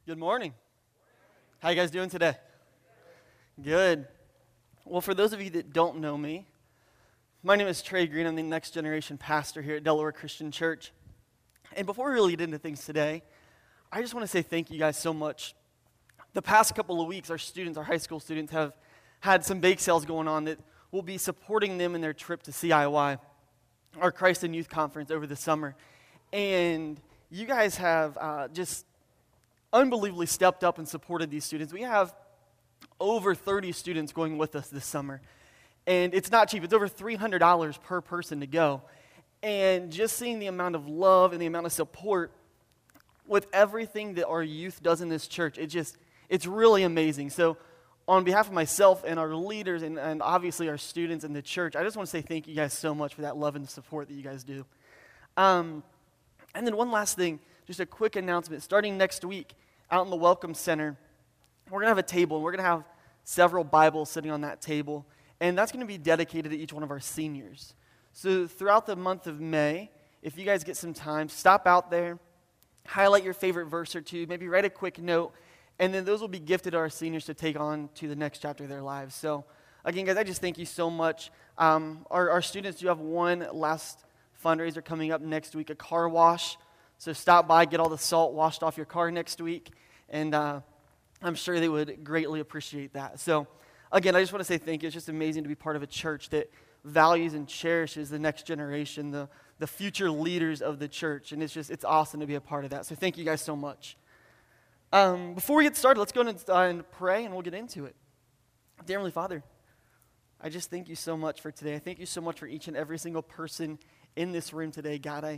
Good morning. How you guys doing today? Good. Well, for those of you that don't know me, my name is Trey Green. I'm the next generation pastor here at Delaware Christian Church. And before we really get into things today, I just want to say thank you guys so much. The past couple of weeks, our high school students, have had some bake sales going on that will be supporting them in their trip to CIY, our Christ and Youth Conference over the summer. And you guys have just unbelievably stepped up and supported these students. We have over 30 students going with us this summer. And it's not cheap. It's over $300 per person to go. And just seeing the amount of love and the amount of support with everything that our youth does in this church, it's really amazing. So on behalf of myself and our leaders and obviously our students in the church, I just want to say thank you guys so much for that love and support that you guys do. And then one last thing, just a quick announcement. Starting next week, out in the Welcome Center, we're going to have a table, and we're going to have several Bibles sitting on that table, and that's going to be dedicated to each one of our seniors. So throughout the month of May, if you guys get some time, stop out there, highlight your favorite verse or two, maybe write a quick note, and then those will be gifted to our seniors to take on to the next chapter of their lives. So again, guys, I just thank you so much. Our students do have one last fundraiser coming up next week, a car wash. So stop by, get all the salt washed off your car next week, and I'm sure they would greatly appreciate that. So again, I just want to say thank you. It's just amazing to be part of a church that values and cherishes the next generation, the future leaders of the church, and it's awesome to be a part of that. So thank you guys so much. Before we get started, let's go and pray, and we'll get into it. Dear Heavenly Father, I just thank you so much for today. I thank you so much for each and every single person in this room today. God,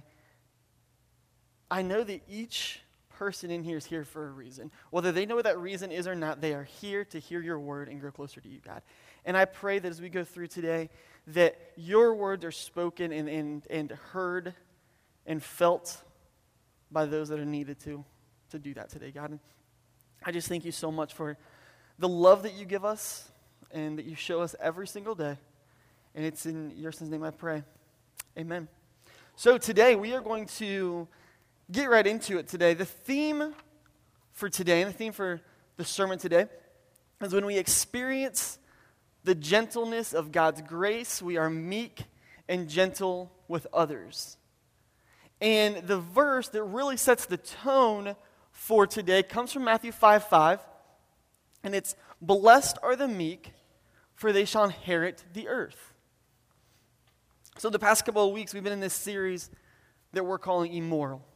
I know that each person in here is here for a reason. Whether they know what that reason is or not, they are here to hear your word and grow closer to you, God. And I pray that as we go through today, that your words are spoken and heard and felt by those that are needed to do that today, God. And I just thank you so much for the love that you give us and that you show us every single day. And it's in your son's name I pray. Amen. So today we are going to get right into it today. The theme for today, and the theme for the sermon today, is when we experience the gentleness of God's grace, we are meek and gentle with others. And the verse that really sets the tone for today comes from Matthew 5:5, and it's, "Blessed are the meek, for they shall inherit the earth." So the past couple of weeks, we've been in this series that we're calling Immoral.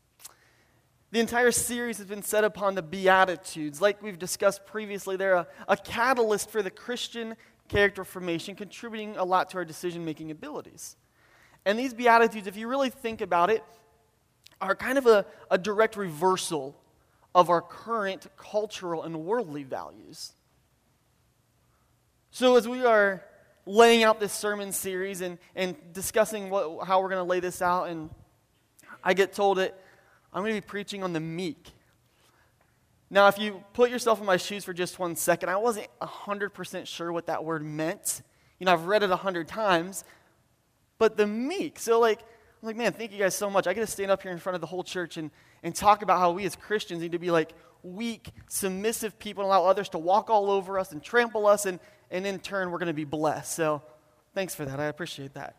The entire series has been set upon the Beatitudes. Like we've discussed previously, they're a catalyst for the Christian character formation, contributing a lot to our decision-making abilities. And these Beatitudes, if you really think about it, are kind of a direct reversal of our current cultural and worldly values. So as we are laying out this sermon series and discussing how we're going to lay this out, and I get told that I'm going to be preaching on the meek. Now, if you put yourself in my shoes for just 1 second, I wasn't 100% sure what that word meant. I've read it 100 times, but the meek. So I'm like, man, thank you guys so much. I get to stand up here in front of the whole church and talk about how we as Christians need to be like weak, submissive people and allow others to walk all over us and trample us, and in turn, we're going to be blessed. So thanks for that. I appreciate that.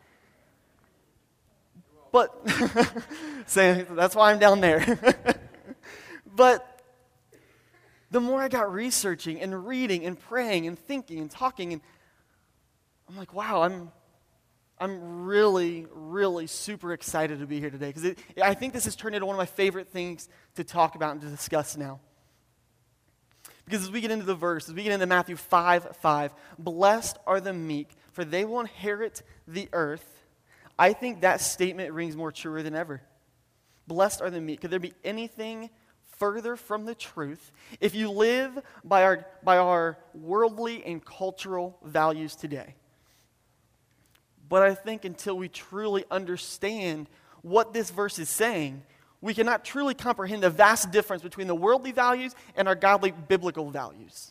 But, that's why I'm down there. But the more I got researching and reading and praying and thinking and talking, and I'm like, wow, I'm really, really super excited to be here today, because I think this has turned into one of my favorite things to talk about and to discuss now. Because as we get into the verse, as we get into Matthew 5:5, "Blessed are the meek, for they will inherit the earth," I think that statement rings more truer than ever. Blessed are the meek. Could there be anything further from the truth if you live by our worldly and cultural values today? But I think until we truly understand what this verse is saying, we cannot truly comprehend the vast difference between the worldly values and our godly biblical values.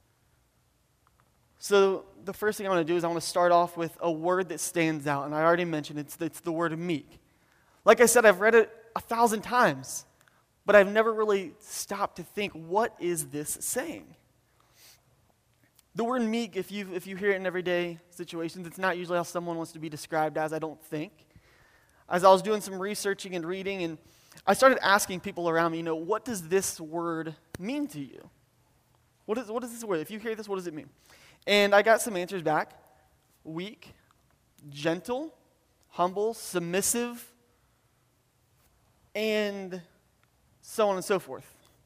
So the first thing I want to do is I want to start off with a word that stands out, and I already mentioned it's the word meek. Like I said, I've read it 1,000 times, but but I've never really stopped to think, what is this saying? The word meek, if you hear it in everyday situations, it's not usually how someone wants to be described as, I don't think. As I was doing some researching and reading, and I started asking people around me, what does this word mean to you? What is this word? If you hear this, what does it mean? And I got some answers back. Weak, gentle, humble, submissive, and so on and so forth.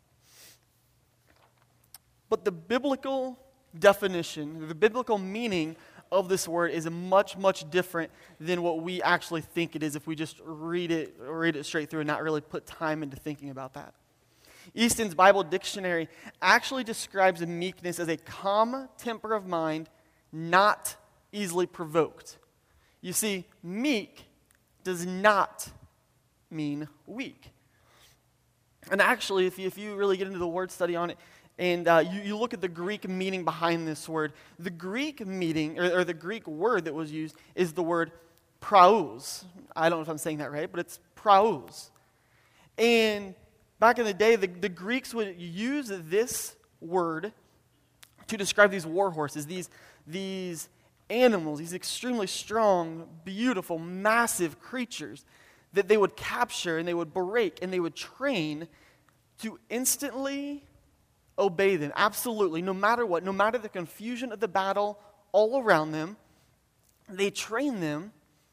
But the biblical definition, the biblical meaning of this word is much, much different than what we actually think it is if we just read it straight through and not really put time into thinking about that. Easton's Bible Dictionary actually describes meekness as a calm temper of mind, not easily provoked. You see, meek does not mean weak. And actually, if you really get into the word study on it, and you look at the Greek meaning behind this word, the Greek meaning, or the Greek word that was used is the word praus. I don't know if I'm saying that right, but it's praus. And back in the day, the Greeks would use this word to describe these war horses, these animals, these extremely strong, beautiful, massive creatures that they would capture and they would break and they would train to instantly obey them, absolutely, no matter what, no matter the confusion of the battle all around them. They train them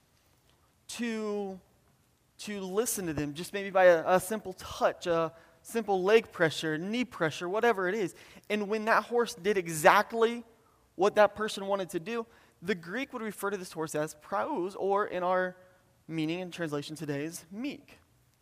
to listen to them, just maybe by a simple touch, a simple leg pressure, knee pressure, whatever it is. And when that horse did exactly what that person wanted to do, the Greek would refer to this horse as praus, or in our meaning and translation today is meek.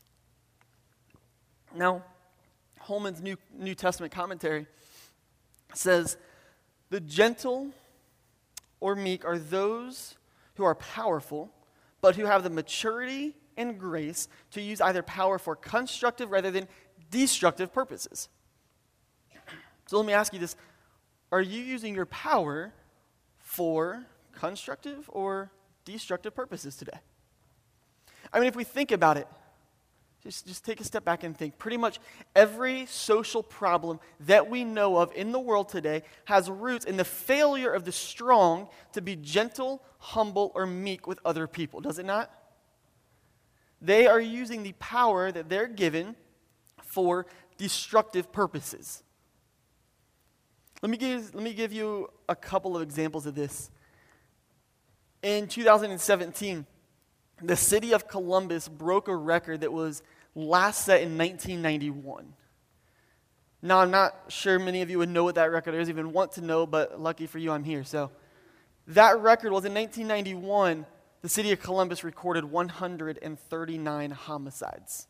Now, Holman's New Testament commentary says, the gentle or meek are those who are powerful, but who have the maturity and grace to use either power for constructive rather than destructive purposes. So let me ask you this. Are you using your power for constructive or destructive purposes today? I mean, if we think about it, just take a step back and think. Pretty much every social problem that we know of in the world today has roots in the failure of the strong to be gentle, humble, or meek with other people, does it not? They are using the power that they're given for destructive purposes. Let me give you a couple of examples of this. In 2017, the city of Columbus broke a record that was last set in 1991. Now, I'm not sure many of you would know what that record is, even want to know, but lucky for you, I'm here. So, that record was in 1991, the city of Columbus recorded 139 homicides.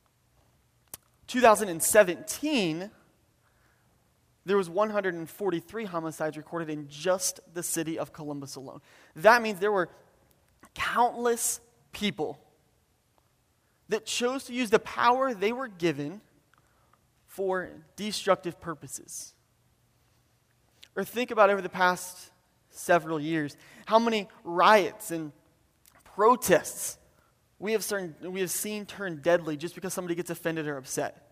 2017, there was 143 homicides recorded in just the city of Columbus alone. That means there were countless people that chose to use the power they were given for destructive purposes. Or think about over the past several years, how many riots and protests we have seen turn deadly just because somebody gets offended or upset.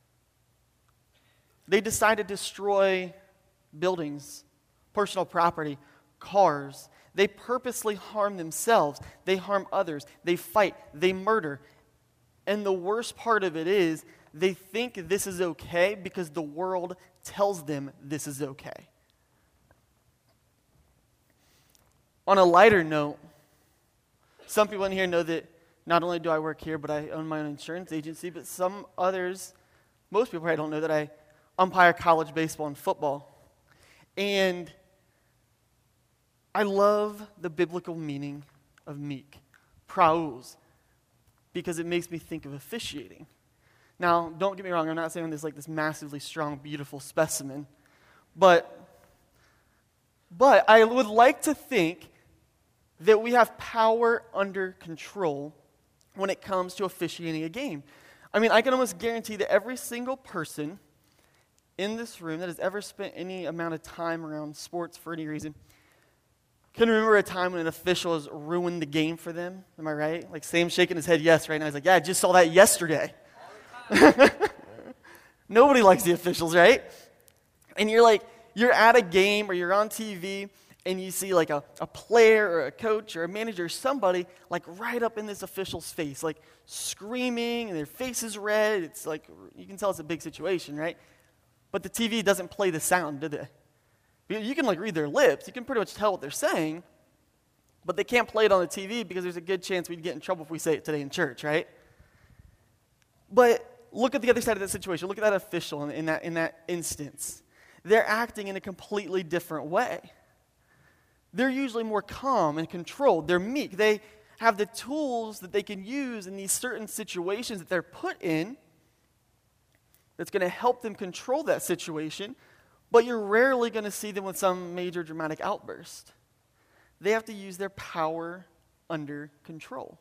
They decide to destroy buildings, personal property, cars. They purposely harm themselves. They harm others. They fight. They murder. And the worst part of it is they think this is okay because the world tells them this is okay. On a lighter note, some people in here know that not only do I work here, but I own my own insurance agency, but some others, most people probably don't know that I umpire college baseball and football. And I love the biblical meaning of meek, praus, because it makes me think of officiating. Now, don't get me wrong, I'm not saying this like this massively strong, beautiful specimen, but I would like to think that we have power under control when it comes to officiating a game. I mean, I can almost guarantee that every single person in this room that has ever spent any amount of time around sports for any reason can remember a time when an official has ruined the game for them. Am I right? Like Sam's shaking his head yes right now. He's like, yeah, I just saw that yesterday. Nobody likes the officials, right? And you're at a game or you're on TV and you see like a player or a coach or a manager or somebody like right up in this official's face, like screaming and their face is red. It's like, you can tell it's a big situation, right? But the TV doesn't play the sound, do they? You can like read their lips. You can pretty much tell what they're saying, but they can't play it on the TV because there's a good chance we'd get in trouble if we say it today in church, right? But look at the other side of that situation. Look at that official in that instance. They're acting in a completely different way. They're usually more calm and controlled. They're meek. They have the tools that they can use in these certain situations that they're put in that's going to help them control that situation, but you're rarely going to see them with some major dramatic outburst. They have to use their power under control.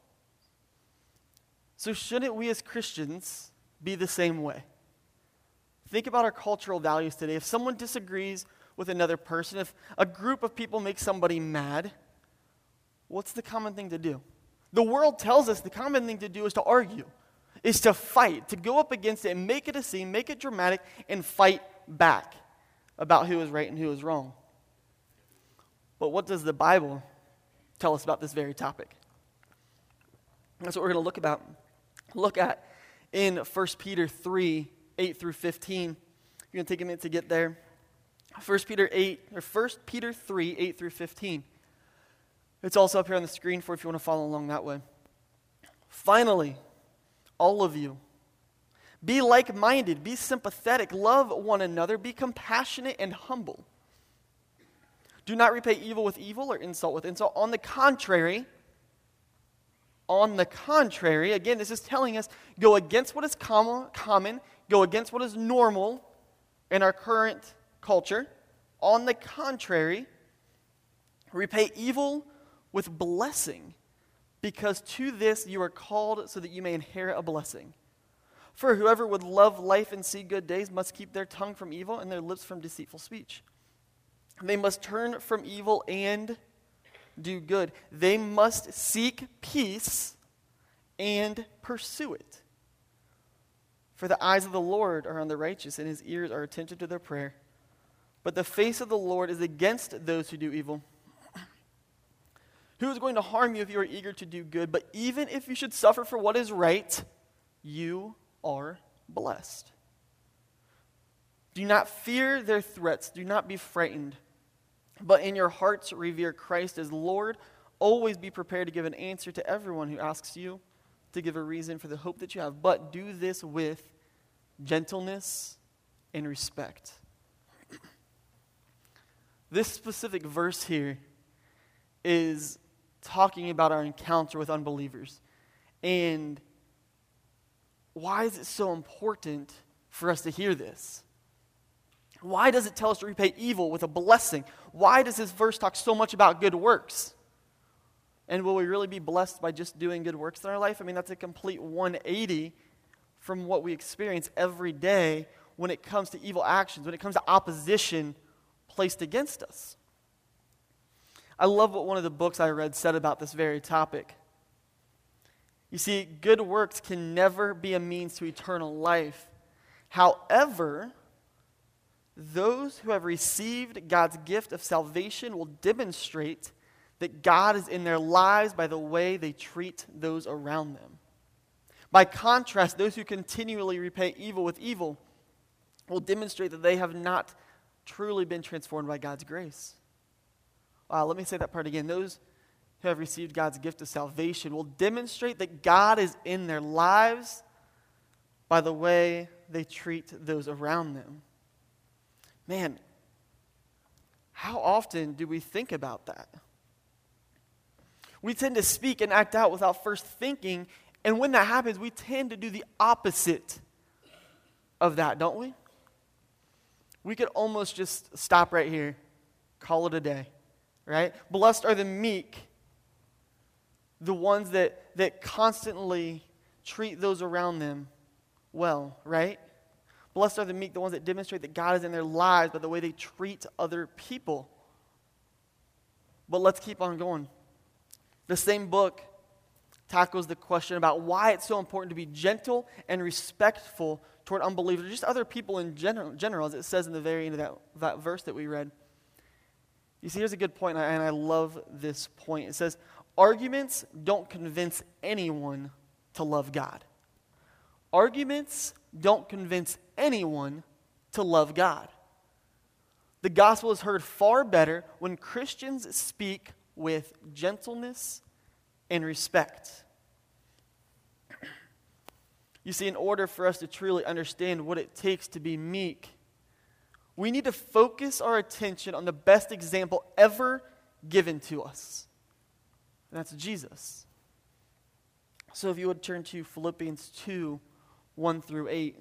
So shouldn't we as Christians be the same way? Think about our cultural values today. If someone disagrees with another person, if a group of people make somebody mad, what's the common thing to do? The world tells us the common thing to do is to argue, is to fight, to go up against it and make it a scene, make it dramatic, and fight back about who is right and who is wrong. But what does the Bible tell us about this very topic? That's what we're going to look at in 1 Peter 3, 8 through 15. You're going to take a minute to get there. 1 Peter 3, 8 through 15. It's also up here on the screen for if you want to follow along that way. Finally, all of you, be like-minded, be sympathetic, love one another, be compassionate and humble. Do not repay evil with evil or insult with insult. On the contrary, again, this is telling us, go against what is common, go against what is normal in our current culture. On the contrary, repay evil with blessing, because to this you are called so that you may inherit a blessing. For whoever would love life and see good days must keep their tongue from evil and their lips from deceitful speech. They must turn from evil and do good. They must seek peace and pursue it. For the eyes of the Lord are on the righteous, and his ears are attentive to their prayer. But the face of the Lord is against those who do evil. Who is going to harm you if you are eager to do good? But even if you should suffer for what is right, you are blessed. Do not fear their threats. Do not be frightened. But in your hearts revere Christ as Lord. Always be prepared to give an answer to everyone who asks you to give a reason for the hope that you have. But do this with gentleness and respect. This specific verse here is talking about our encounter with unbelievers. And why is it so important for us to hear this? Why does it tell us to repay evil with a blessing? Why does this verse talk so much about good works? And will we really be blessed by just doing good works in our life? I mean, that's a complete 180 from what we experience every day when it comes to evil actions, when it comes to opposition placed against us. I love what one of the books I read said about this very topic. You see, good works can never be a means to eternal life. However, those who have received God's gift of salvation will demonstrate that God is in their lives by the way they treat those around them. By contrast, those who continually repay evil with evil will demonstrate that they have not truly been transformed by God's grace. Let me say that part again. Those who have received God's gift of salvation will demonstrate that God is in their lives by the way they treat those around them. Man, how often do we think about that? We tend to speak and act out without first thinking, and when that happens, we tend to do the opposite of that, don't we? We could almost just stop right here, call it a day, right? Blessed are the meek, the ones that constantly treat those around them well, right? Blessed are the meek, the ones that demonstrate that God is in their lives by the way they treat other people. But let's keep on going. The same book tackles the question about why it's so important to be gentle and respectful toward unbelievers, just other people in general, as it says in the very end of that verse that we read. You see, here's a good point, and I love this point. It says, arguments don't convince anyone to love God. Arguments don't convince anyone to love God. The gospel is heard far better when Christians speak with gentleness and respect. You see, in order for us to truly understand what it takes to be meek, we need to focus our attention on the best example ever given to us. And that's Jesus. So if you would turn to Philippians 2, 1 through 8.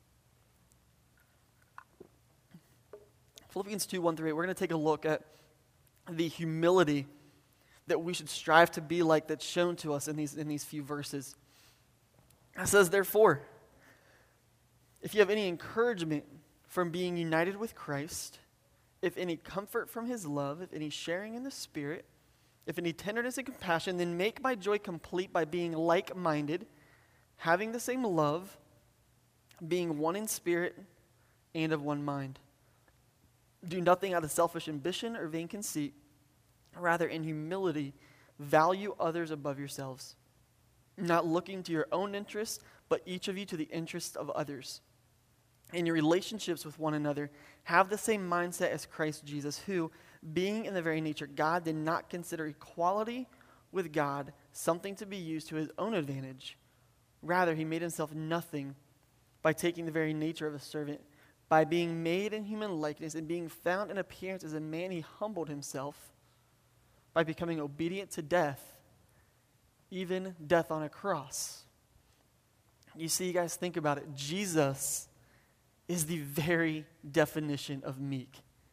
Philippians 2, 1 through 8, we're going to take a look at the humility that we should strive to be like that's shown to us in these few verses. It says, therefore, if you have any encouragement from being united with Christ, if any comfort from his love, if any sharing in the Spirit, if any tenderness and compassion, then make my joy complete by being like-minded, having the same love, being one in spirit and of one mind. Do nothing out of selfish ambition or vain conceit. Rather, in humility, value others above yourselves, not looking to your own interests, but each of you to the interests of others. In your relationships with one another, have the same mindset as Christ Jesus, who, being in the very nature God, did not consider equality with God something to be used to his own advantage. Rather, he made himself nothing by taking the very nature of a servant. By being made in human likeness and being found in appearance as a man, he humbled himself by becoming obedient to death, even death on a cross. You see, you guys, think about it. Jesus is the very definition of meek.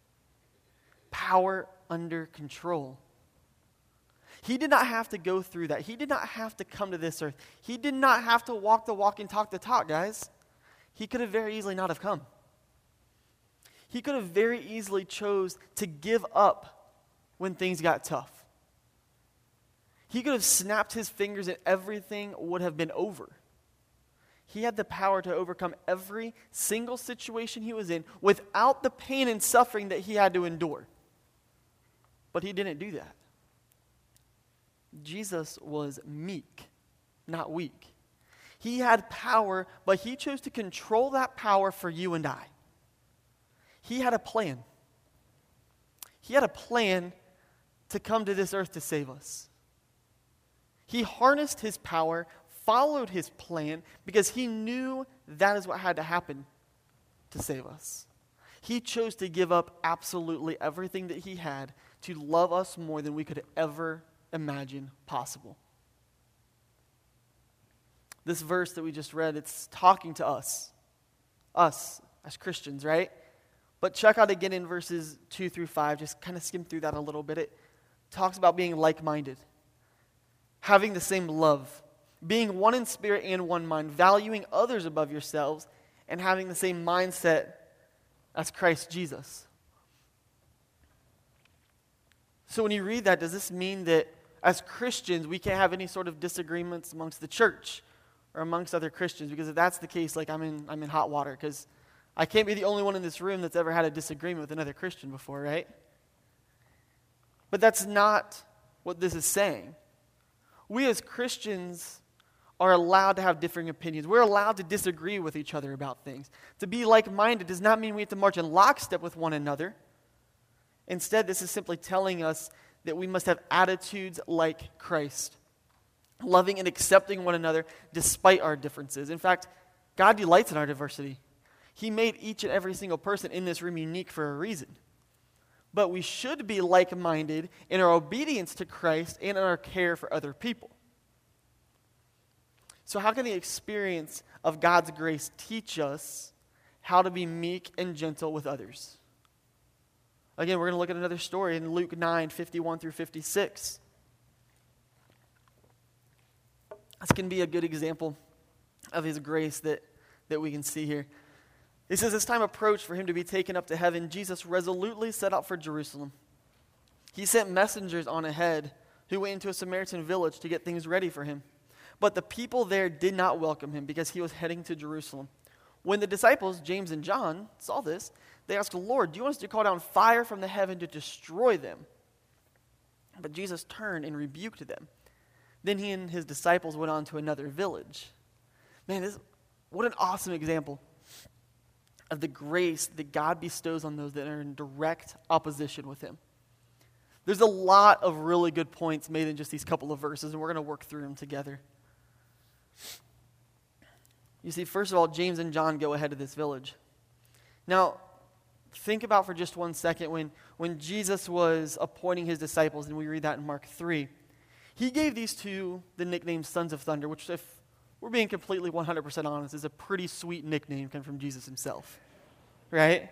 Power under control. He did not have to go through that. He did not have to come to this earth. He did not have to walk the walk and talk the talk, guys. He could have very easily not have come. He could have very easily chose to give up when things got tough. He could have snapped his fingers and everything would have been over. He had the power to overcome every single situation he was in without the pain and suffering that he had to endure. But he didn't do that. Jesus was meek, not weak. He had power, but he chose to control that power for you and I. He had a plan. He had a plan to come to this earth to save us. He harnessed his power, followed his plan, because he knew that is what had to happen to save us. He chose to give up absolutely everything that he had to love us more than we could ever imagine possible. This verse that we just read, it's talking to us as Christians, right? But check out again in verses 2 through 5, just kind of skim through that a little bit. It talks about being like-minded, having the same love, being one in spirit and one mind, valuing others above yourselves, and having the same mindset as Christ Jesus. So when you read that, does this mean that as Christians we can't have any sort of disagreements amongst the church or amongst other Christians? Because if that's the case, like I'm in hot water, because I can't be the only one in this room that's ever had a disagreement with another Christian before, right? But that's not what this is saying. We as Christians are allowed to have differing opinions. We're allowed to disagree with each other about things. To be like-minded does not mean we have to march in lockstep with one another. Instead, this is simply telling us that we must have attitudes like Christ, loving and accepting one another despite our differences. In fact, God delights in our diversity. He made each and every single person in this room unique for a reason. But we should be like-minded in our obedience to Christ and in our care for other people. So how can the experience of God's grace teach us how to be meek and gentle with others? Again, we're going to look at another story in Luke 9, 51 through 56. This can be a good example of his grace that we can see here. It says, as time approached for him to be taken up to heaven, Jesus resolutely set out for Jerusalem. He sent messengers on ahead who went into a Samaritan village to get things ready for him. But the people there did not welcome him because he was heading to Jerusalem. When the disciples, James and John, saw this, they asked, Lord, do you want us to call down fire from the heaven to destroy them? But Jesus turned and rebuked them. Then he and his disciples went on to another village. Man, what an awesome example of the grace that God bestows on those that are in direct opposition with him. There's a lot of really good points made in just these couple of verses, and we're going to work through them together. You see, first of all, James and John go ahead of this village. Now, think about for just 1 second when Jesus was appointing his disciples, and we read that in Mark 3. He gave these two the nickname Sons of Thunder, which, if we're being completely 100% honest, is a pretty sweet nickname coming from Jesus himself, right?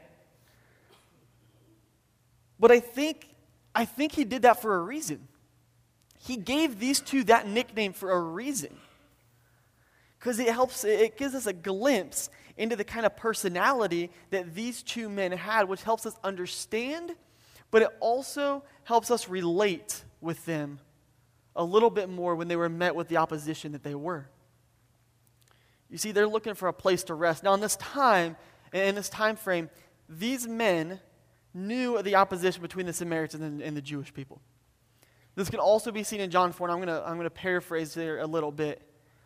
But I think he did that for a reason. He gave these two that nickname for a reason. Because it gives us a glimpse into the kind of personality that these two men had, which helps us understand, but it also helps us relate with them a little bit more when they were met with the opposition that they were. You see, they're looking for a place to rest. Now, in this time frame, these men knew of the opposition between the Samaritans and the Jewish people. This can also be seen in John 4, and I'm going to paraphrase there a little bit.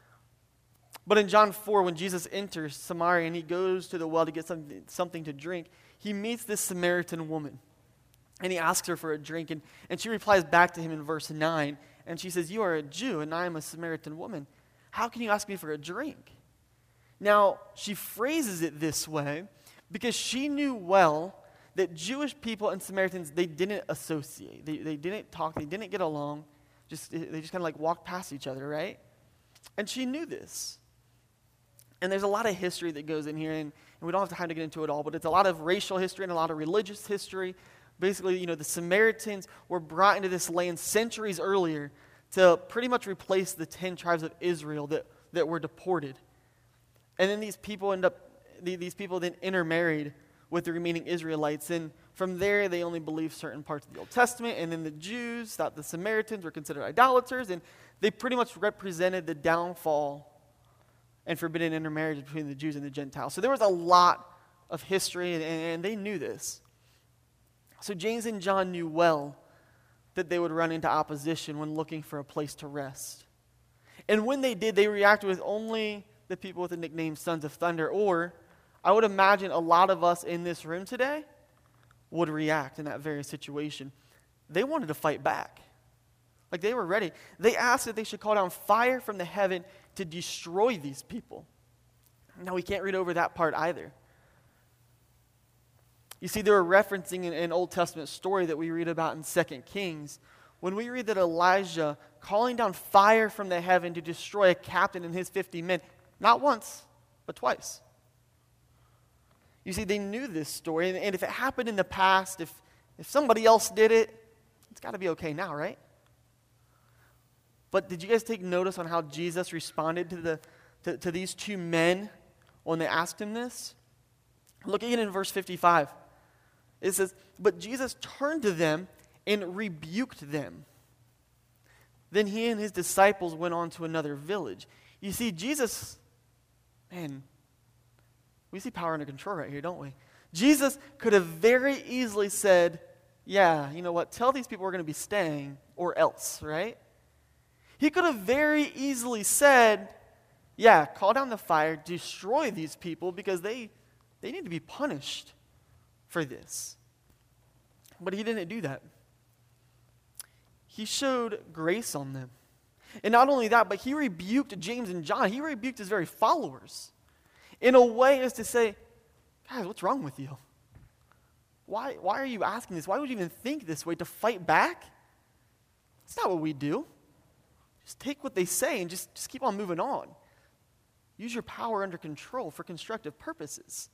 But in John 4, when Jesus enters Samaria and he goes to the well to get something to drink, he meets this Samaritan woman. And he asks her for a drink, and she replies back to him in verse 9, and she says, "You are a Jew, and I am a Samaritan woman. How can you ask me for a drink?" Now, she phrases it this way because she knew well that Jewish people and Samaritans, they didn't associate. They didn't talk. They didn't get along. They just kind of like walked past each other, right? And she knew this. And there's a lot of history that goes in here, and we don't have time to get into it all, but it's a lot of racial history and a lot of religious history. Basically, the Samaritans were brought into this land centuries earlier to pretty much replace the 10 tribes of Israel that were deported. And then these people then intermarried with the remaining Israelites, and from there they only believed certain parts of the Old Testament, and then the Jews thought the Samaritans were considered idolaters, and they pretty much represented the downfall and forbidden intermarriage between the Jews and the Gentiles. So there was a lot of history, and they knew this. So James and John knew well that they would run into opposition when looking for a place to rest. And when they did, they reacted with only the people with the nickname Sons of Thunder, or I would imagine a lot of us in this room today would react in that very situation. They wanted to fight back. Like, they were ready. They asked that they should call down fire from the heaven to destroy these people. Now, we can't read over that part either. You see, they were referencing an Old Testament story that we read about in 2 Kings, when we read that Elijah calling down fire from the heaven to destroy a captain and his 50 men, not once, but twice. You see, they knew this story, and if it happened in the past, if somebody else did it, it's got to be okay now, right? But did you guys take notice on how Jesus responded to these two men when they asked him this? Look again in verse 55. It says, "But Jesus turned to them and rebuked them. Then he and his disciples went on to another village." You see, Jesus, man, we see power under control right here, don't we? Jesus could have very easily said, "Yeah, you know what, tell these people we're going to be staying, or else," right? He could have very easily said, "Yeah, call down the fire, destroy these people because they need to be punished for this." But he didn't do that. He showed grace on them. And not only that, but he rebuked James and John. He rebuked his very followers in a way as to say, "Guys, what's wrong with you? Why are you asking this? Why would you even think this way, to fight back? It's not what we do. Just take what they say and just keep on moving on. Use your power under control for constructive purposes."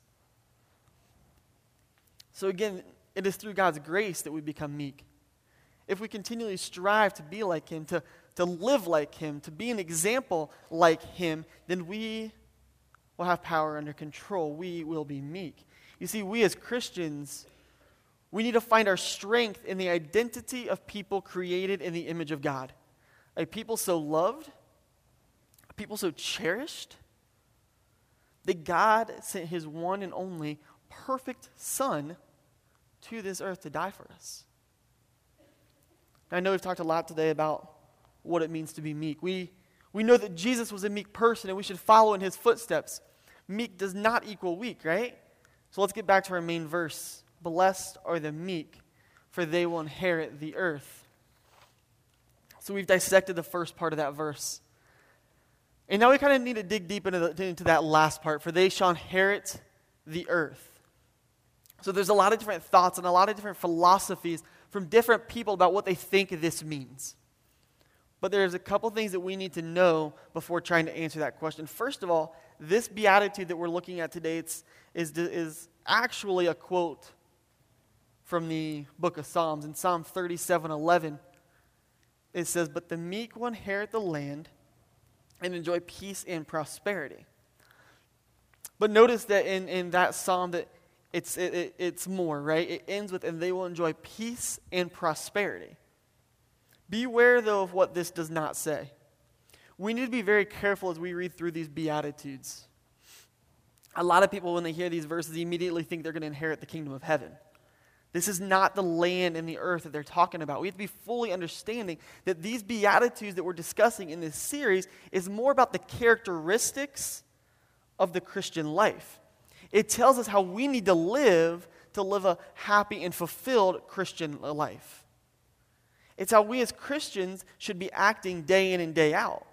So again, it is through God's grace that we become meek. If we continually strive to be like him, to live like him, to be an example like him, then we will have power under control. We will be meek. You see, we as Christians, we need to find our strength in the identity of people created in the image of God. A people so loved, a people so cherished, that God sent his one and only perfect Son to this earth to die for us. I know we've talked a lot today about what it means to be meek. We know that Jesus was a meek person and we should follow in his footsteps. Meek does not equal weak, right? So let's get back to our main verse. Blessed are the meek, for they will inherit the earth. So we've dissected the first part of that verse. And now we kind of need to dig deep into that last part, for they shall inherit the earth. So there's a lot of different thoughts and a lot of different philosophies from different people about what they think this means. But there's a couple things that we need to know before trying to answer that question. First of all, this beatitude that we're looking at today is actually a quote from the book of Psalms. In Psalm 37:11, it says, "But the meek will inherit the land and enjoy peace and prosperity." But notice that in that psalm that it's more, right? It ends with, "And they will enjoy peace and prosperity." Beware, though, of what this does not say. We need to be very careful as we read through these Beatitudes. A lot of people, when they hear these verses, immediately think they're going to inherit the kingdom of heaven. This is not the land and the earth that they're talking about. We have to be fully understanding that these Beatitudes that we're discussing in this series is more about the characteristics of the Christian life. It tells us how we need to live a happy and fulfilled Christian life. It's how we as Christians should be acting day in and day out.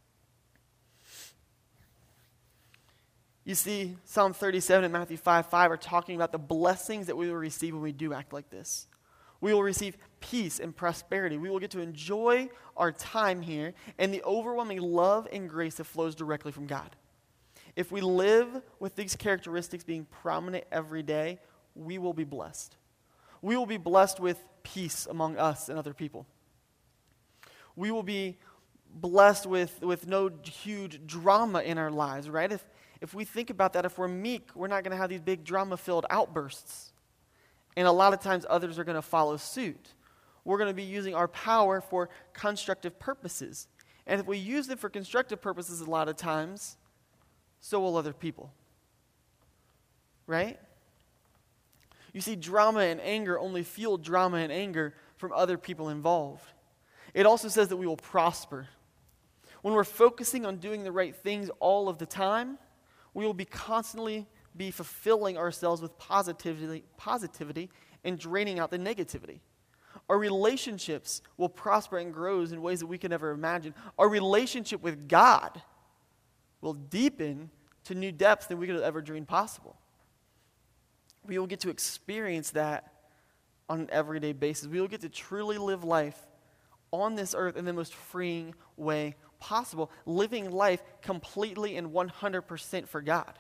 You see, Psalm 37 and Matthew 5:5 are talking about the blessings that we will receive when we do act like this. We will receive peace and prosperity. We will get to enjoy our time here and the overwhelming love and grace that flows directly from God. If we live with these characteristics being prominent every day, we will be blessed. We will be blessed with peace among us and other people. We will be blessed with no huge drama in our lives, right? If we think about that, if we're meek, we're not going to have these big drama-filled outbursts. And a lot of times others are going to follow suit. We're going to be using our power for constructive purposes. And if we use it for constructive purposes a lot of times, so will other people. Right? You see, drama and anger only fuel drama and anger from other people involved. It also says that we will prosper. When we're focusing on doing the right things all of the time, we will constantly be fulfilling ourselves with positivity and draining out the negativity. Our relationships will prosper and grow in ways that we can never imagine. Our relationship with God will deepen to new depths than we could have ever dreamed possible. We will get to experience that on an everyday basis. We will get to truly live life on this earth in the most freeing way possible, living life completely and 100% for God.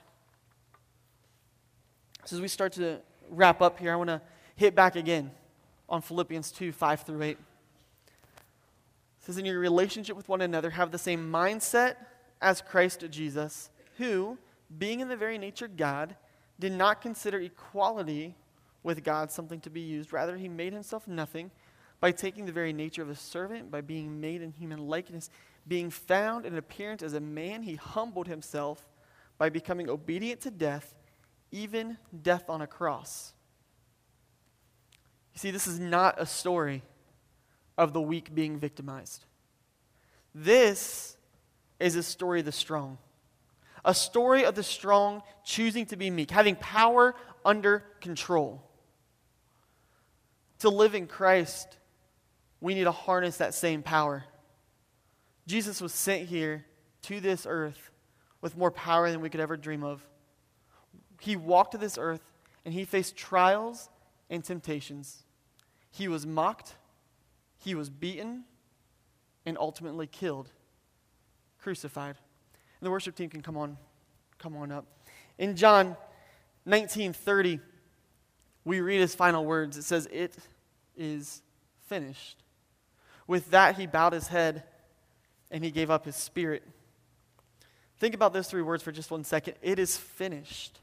So as we start to wrap up here, I want to hit back again on Philippians 2:5-8. It says, "In your relationship with one another, have the same mindset as Christ Jesus, who, being in the very nature God, did not consider equality with God something to be used. Rather, he made himself nothing by taking the very nature of a servant, by being made in human likeness. Being found in appearance as a man, he humbled himself by becoming obedient to death, even death on a cross." You see, this is not a story of the weak being victimized. This is a story of the strong. A story of the strong choosing to be meek, having power under control. To live in Christ, we need to harness that same power. Jesus was sent here to this earth with more power than we could ever dream of. He walked to this earth and he faced trials and temptations. He was mocked, he was beaten, and ultimately killed, crucified. And the worship team can come on up. In John 19:30, we read his final words. It says, "It is finished." With that, he bowed his head and he gave up his spirit. Think about those three words for just 1 second. It is finished.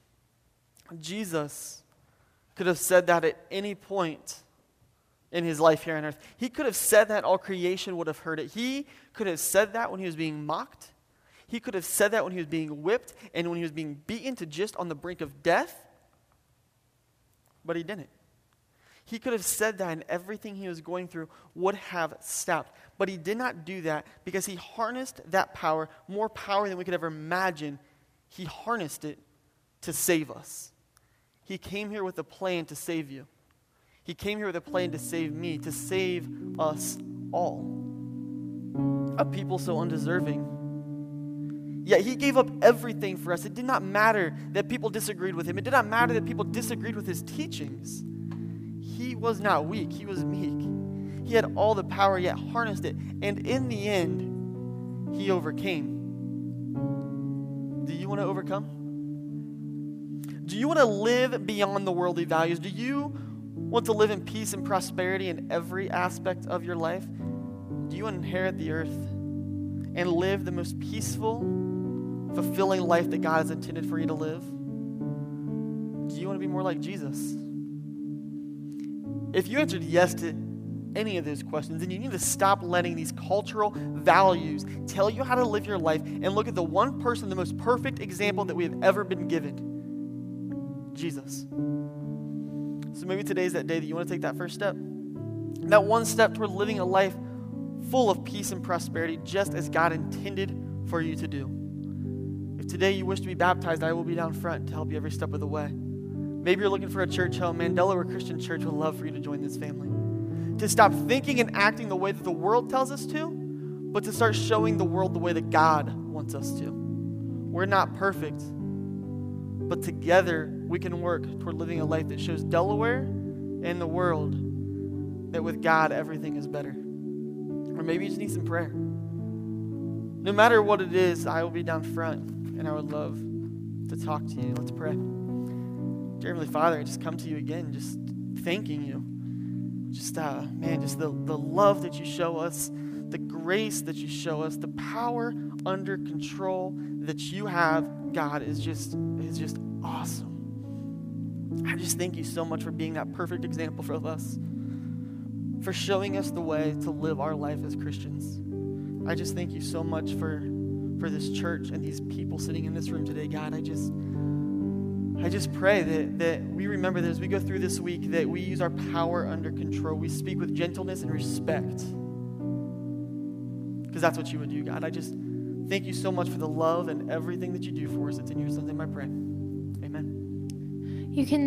Jesus could have said that at any point in his life here on earth. He could have said that, all creation would have heard it. He could have said that when he was being mocked. He could have said that when he was being whipped and when he was being beaten to just on the brink of death, but he didn't. He could have said that and everything he was going through would have stopped. But he did not do that because he harnessed that power, more power than we could ever imagine. He harnessed it to save us. He came here with a plan to save you. He came here with a plan to save me, to save us all. A people so undeserving. Yet he gave up everything for us. It did not matter that people disagreed with him. It did not matter that people disagreed with his teachings. He was not weak. He was meek. He had all the power, yet harnessed it. And in the end, he overcame. Do you want to overcome? Do you want to live beyond the worldly values? Do you want to live in peace and prosperity in every aspect of your life? Do you want to inherit the earth and live the most peaceful, fulfilling life that God has intended for you to live? Do you want to be more like Jesus? If you answered yes to any of those questions, then you need to stop letting these cultural values tell you how to live your life and look at the one person, the most perfect example that we have ever been given, Jesus. So maybe today's that day that you want to take that first step. That one step toward living a life full of peace and prosperity, just as God intended for you to do. If today you wish to be baptized, I will be down front to help you every step of the way. Maybe you're looking for a church home. Man, Delaware Christian Church would love for you to join this family. To stop thinking and acting the way that the world tells us to, but to start showing the world the way that God wants us to. We're not perfect, but together we can work toward living a life that shows Delaware and the world that with God everything is better. Or maybe you just need some prayer. No matter what it is, I will be down front, and I would love to talk to you. Let's pray. Dear Heavenly Father, I just come to you again, just thanking you. Just, just the love that you show us, the grace that you show us, the power under control that you have, God, is just awesome. I just thank you so much for being that perfect example for us, for showing us the way to live our life as Christians. I just thank you so much for this church and these people sitting in this room today, God. I just pray that we remember that as we go through this week, that we use our power under control. We speak with gentleness and respect, because that's what you would do, God. I just thank you so much for the love and everything that you do for us. It's in your son's name I pray. Amen. You can